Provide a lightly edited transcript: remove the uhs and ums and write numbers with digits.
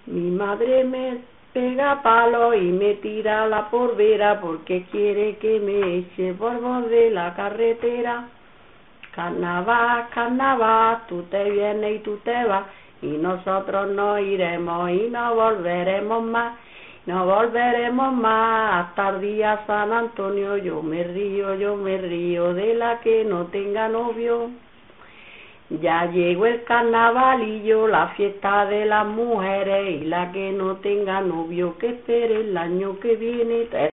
Mi madre me pega palo y me tira la porvera porque quiere que me eche por borde la carretera. Carnaval, carnaval, tú te vienes y tú te vas, y nosotros no iremos y no volveremos más. No volveremos más hasta el día San Antonio. Yo me río de la que no tenga novio. Ya llegó el carnavalillo, la fiesta de las mujeres, y la que no tenga novio que espere el año que viene.